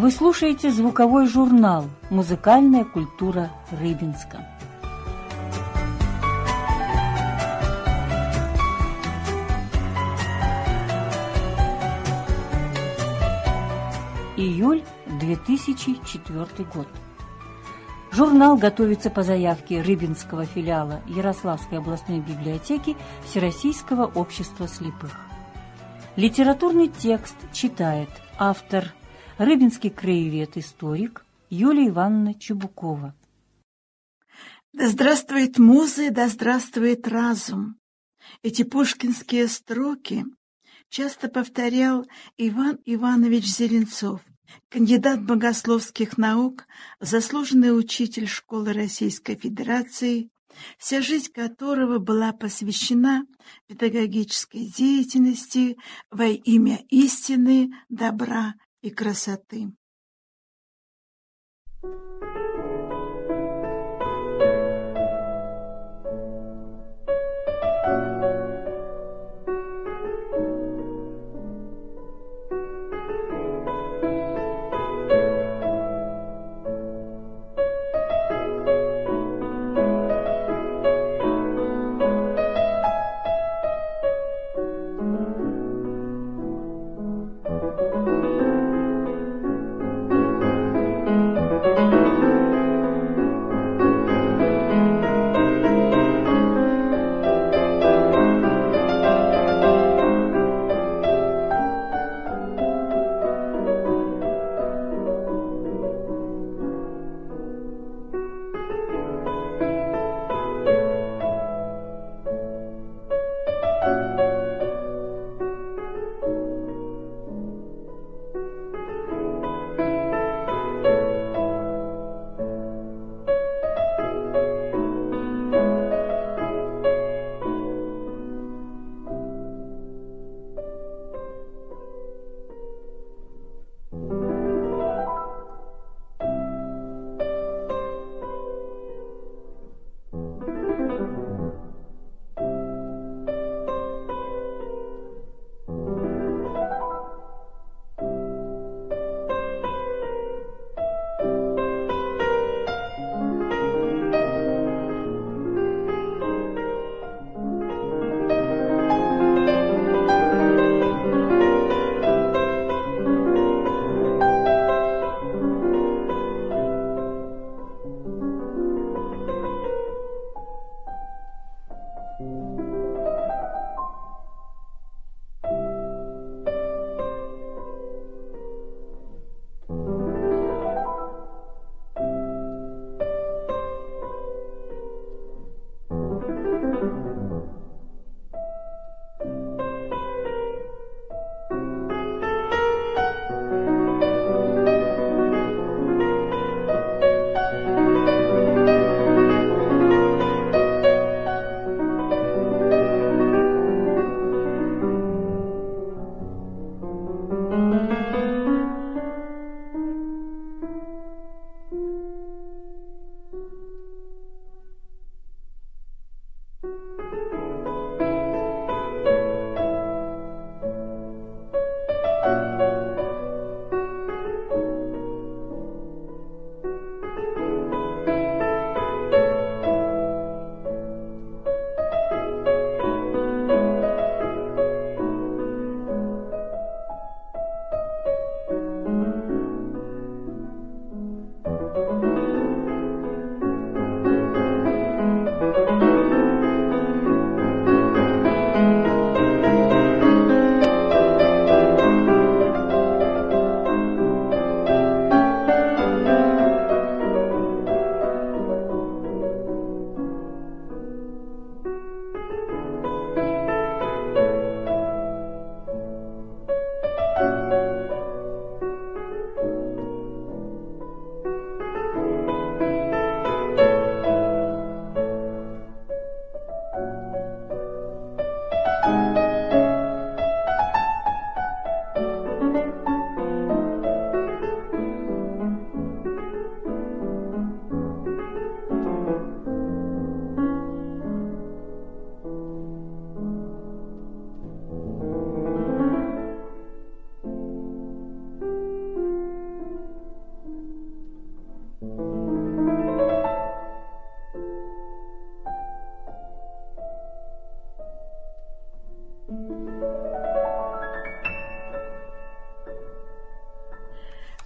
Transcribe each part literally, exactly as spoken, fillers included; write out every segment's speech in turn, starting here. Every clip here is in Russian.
Вы слушаете звуковой журнал «Музыкальная культура Рыбинска». Июль две тысячи четвёртый год. Журнал готовится по заявке Рыбинского филиала Ярославской областной библиотеки Всероссийского общества слепых. Литературный текст читает автор, рыбинский краевед-историк Юлия Ивановна Чубукова. Да здравствует муза, да здравствует разум. Эти пушкинские строки часто повторял Иван Иванович Зеленцов, кандидат богословских наук, заслуженный учитель школы Российской Федерации, вся жизнь которого была посвящена педагогической деятельности во имя истины, добра и красоты.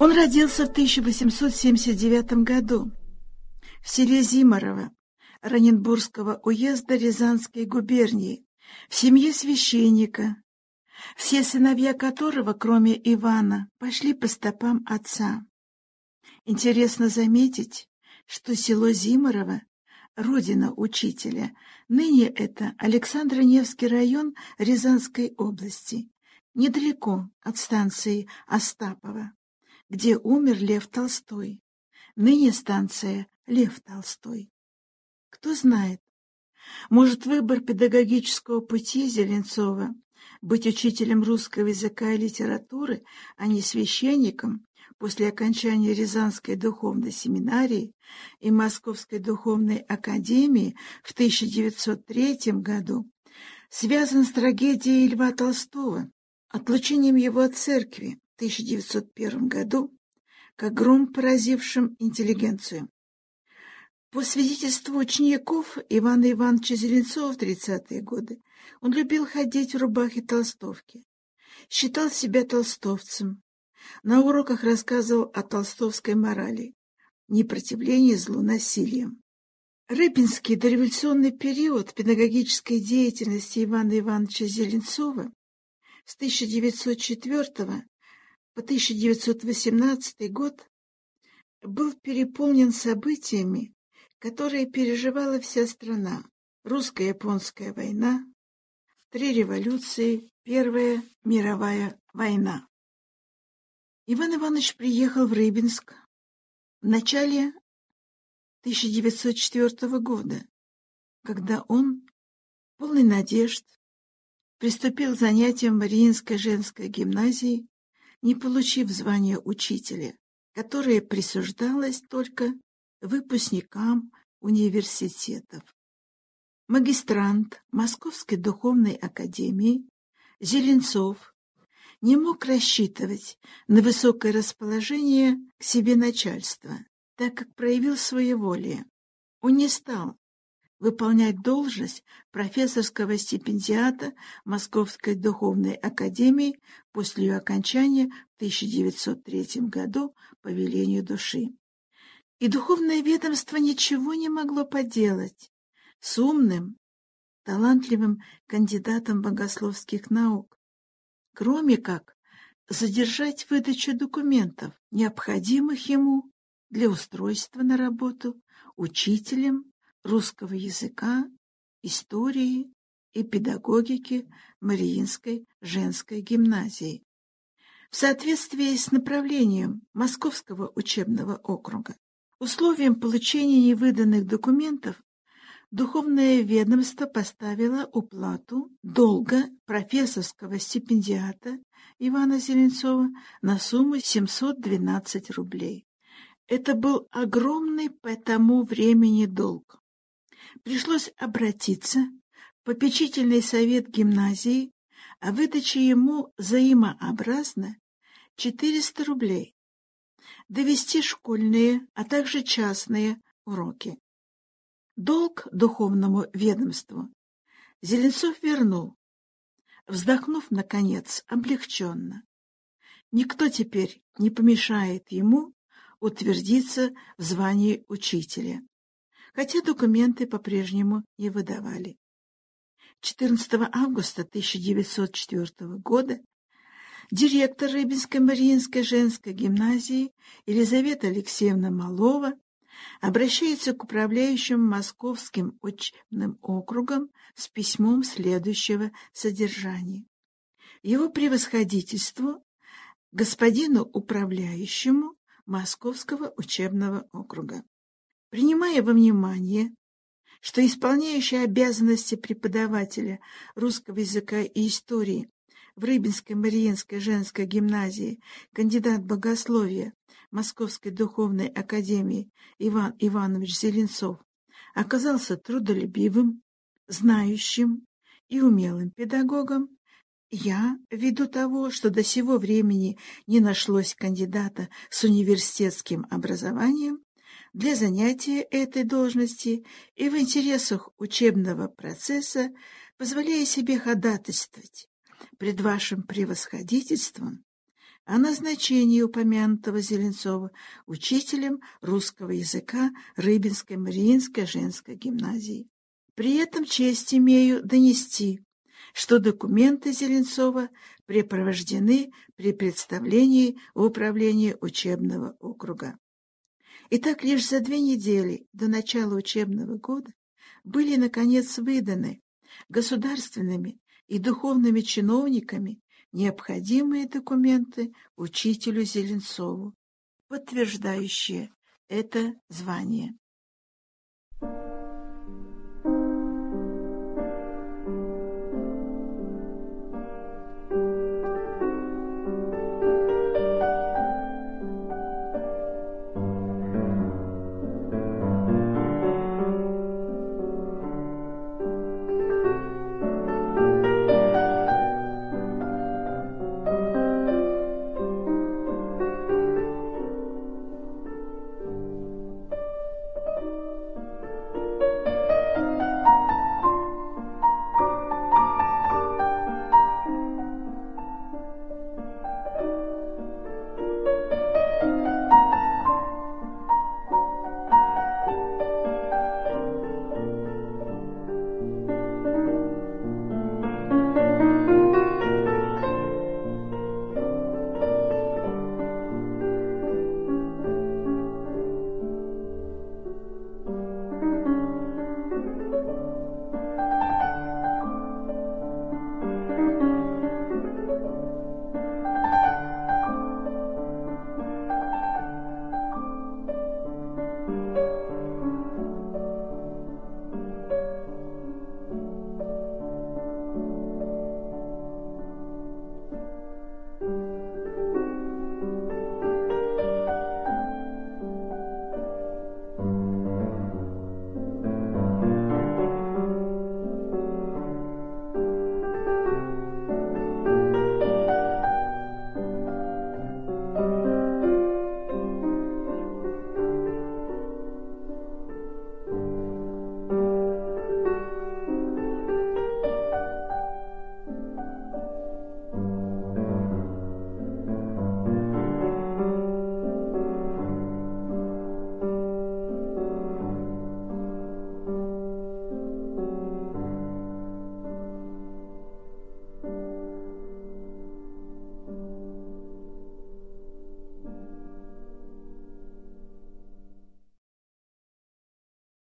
Он родился в тысяча восемьсот семьдесят девятом году в селе Зимарово Раненбургского уезда Рязанской губернии в семье священника, все сыновья которого, кроме Ивана, пошли по стопам отца. Интересно заметить, что село Зимарово – родина учителя. Ныне это Александро-Невский район Рязанской области, недалеко от станции Остапово, где умер Лев Толстой. Ныне станция Лев Толстой. Кто знает, может, выбор педагогического пути Зеленцова быть учителем русского языка и литературы, а не священником, после окончания Рязанской духовной семинарии и Московской духовной академии в тысяча девятьсот третьем году связан с трагедией Льва Толстого, отлучением его от церкви в тысяча девятьсот первом году, как гром, поразившим интеллигенцию. По свидетельству учеников Ивана Ивановича Зеленцова в тридцатые годы, он любил ходить в рубахе-толстовке, считал себя толстовцем, на уроках рассказывал о толстовской морали, непротивлении злу насилием. Рыбинский дореволюционный период педагогической деятельности Ивана Ивановича Зеленцова с тысяча девятьсот четвёртого по тысяча девятьсот восемнадцатый год был переполнен событиями, которые переживала вся страна. Русско-японская война, три революции, Первая мировая война. Иван Иванович приехал в Рыбинск в начале тысяча девятьсот четвёртого года, когда он, полный надежд, приступил к занятиям в Мариинской женской гимназии, не получив звания учителя, которое присуждалось только выпускникам университетов. Магистрант Московской духовной академии Зеленцов не мог рассчитывать на высокое расположение к себе начальства, так как проявил своеволие. Он не стал выполнять должность профессорского стипендиата Московской духовной академии после ее окончания в тысяча девятьсот третьем году по велению души. И духовное ведомство ничего не могло поделать с умным, талантливым кандидатом богословских наук, кроме как задержать выдачу документов, необходимых ему для устройства на работу учителем русского языка, истории и педагогики Мариинской женской гимназии в соответствии с направлением Московского учебного округа. Условием получения невыданных документов духовное ведомство поставило уплату долга профессорского стипендиата Ивана Зеленцова на сумму семьсот двенадцать рублей. Это был огромный по тому времени долг. Пришлось обратиться в попечительный совет гимназии о выдаче ему взаимообразно четыреста рублей, довести школьные, а также частные уроки. Долг духовному ведомству Зеленцов вернул, вздохнув, наконец, облегченно. Никто теперь не помешает ему утвердиться в звании учителя, хотя документы по-прежнему не выдавали. четырнадцатого августа тысяча девятьсот четвёртого года директор Рыбинской Мариинской женской гимназии Елизавета Алексеевна Малова обращается к управляющему Московским учебным округом с письмом следующего содержания. Его превосходительству, господину управляющему Московского учебного округа. Принимая во внимание, что исполняющий обязанности преподавателя русского языка и истории в Рыбинской Мариинской женской гимназии кандидат богословия Московской духовной академии Иван Иванович Зеленцов оказался трудолюбивым, знающим и умелым педагогом, я, ввиду того, что до сего времени не нашлось кандидата с университетским образованием, для занятия этой должности и в интересах учебного процесса позволяю себе ходатайствовать пред вашим превосходительством о назначении упомянутого Зеленцова учителем русского языка Рыбинской Мариинской женской гимназии. При этом честь имею донести, что документы Зеленцова препровождены при представлении в управление учебного округа. Итак, лишь за две недели до начала учебного года были, наконец, выданы государственными и духовными чиновниками необходимые документы учителю Зеленцову, подтверждающие это звание.